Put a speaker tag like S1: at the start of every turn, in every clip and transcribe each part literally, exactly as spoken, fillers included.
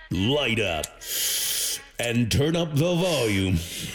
S1: light up, and turn up the volume.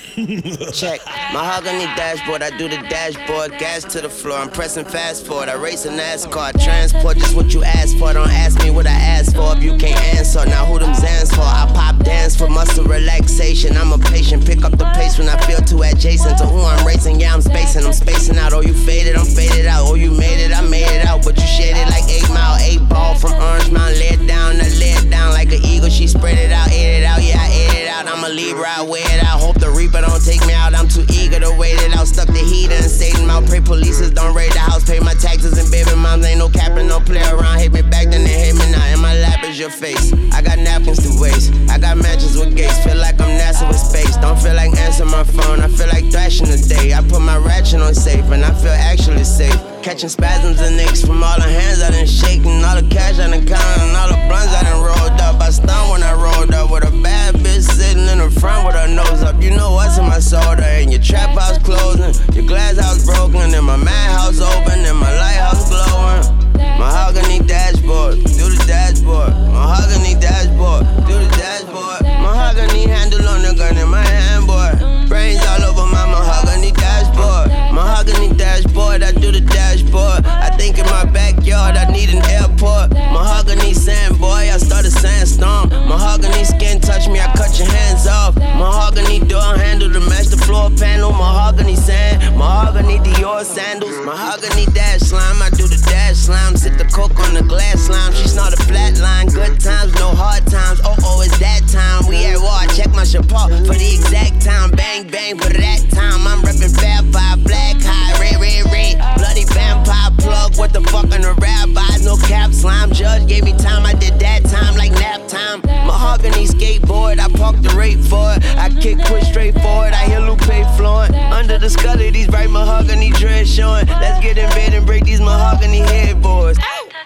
S2: Check. Mahogany dashboard, I do the dashboard. Gas to the floor, I'm pressing fast forward. I race a NASCAR. Transport, just what you asked for. Don't ask me what I asked for if you can't answer. Now who them Zans for? I pop dance for muscle relaxation. I'm a patient, pick up the pace when I feel too adjacent to who I'm racing. Yeah, I'm spacing, I'm spacing out. Oh, you faded, I'm faded out. Oh, you made it, I made it out. But you shaded like eight mile, eight ball from Orange Mountain. Lay it down, I lay it down like an eagle. She spread it out, ate it out. Yeah, I ate it out. I'm a Libra, I weigh it out. Hope the Reaper don't take me out. I'm too eager to wait it out. Stuck the heat and Satan out. Pray polices don't raid the house. Pay my taxes and baby moms. Ain't no capping, no play around. Hate me back, then they hate me now. In my lap is your face. I got napkins to waste. I got matches with gates. Feel like I'm NASA with space. Don't feel like answering my phone. I feel like thrashing today. I put my ratchet on safe and I feel actually safe. Catching spasms and aches from all the hands I done shaking. All the cash I done counted and all the blunts I done rolled up. I stunned when I rolled up with a bad bitch sitting in the front with her nose up. You know what's in my soda. And your trap house closing, your glass house broken, and my madhouse open, and my lighthouse glowing. Mahogany dashboard, do the dashboard. Mahogany dashboard, do the dashboard. Mahogany handle on the gun in my hand, boy. Brains all over my mahogany dashboard. Mahogany dashboard, I do the dashboard. I think in my backyard I need an airport. Mahogany sand, boy, I start a sandstorm. Mahogany skin touch me, I cut your hands off. Mahogany door handle to match the floor panel. Mahogany sand, mahogany Dior sandals. Mahogany dash slime, I do the dash slime. Sip the coke on the glass slime. She snort a flat line. Good times, no hard times. Oh, oh, it's that time. We at war, I check my chapeau for the exact time. Bang, bang, for that time. I'm reppin' Fab Five, black high, red, red, red. Bloody vampire plug, what the fuck on the rabbis? No cap slime, judge gave me time. I did that time like nap time. Mahogany skateboard, I parked the rate for it. I kick, push straight forward. I hear Lupe flowing. Under the skull of these bright mahogany dreads showing. Let's get in bed and break these mahogany headboards.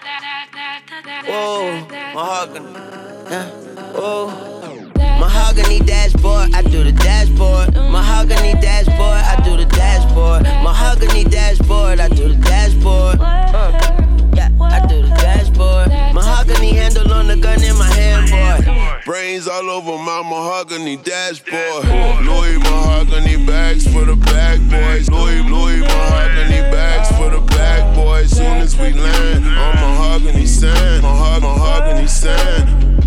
S2: Whoa, mahogany. Yeah. Whoa. Mahogany dashboard, I do the dashboard. Mahogany dashboard, I do the dashboard. Mahogany dashboard, I do the dashboard. Uh, yeah, I do the dashboard. Mahogany handle on the gun in my hand, boy.
S3: Brains all over my mahogany dashboard. Louis mahogany bags for the bag boys. Louis, Louis mahogany bags for the bag boys. Soon as we land on mahogany sand, mahog- mahogany sand.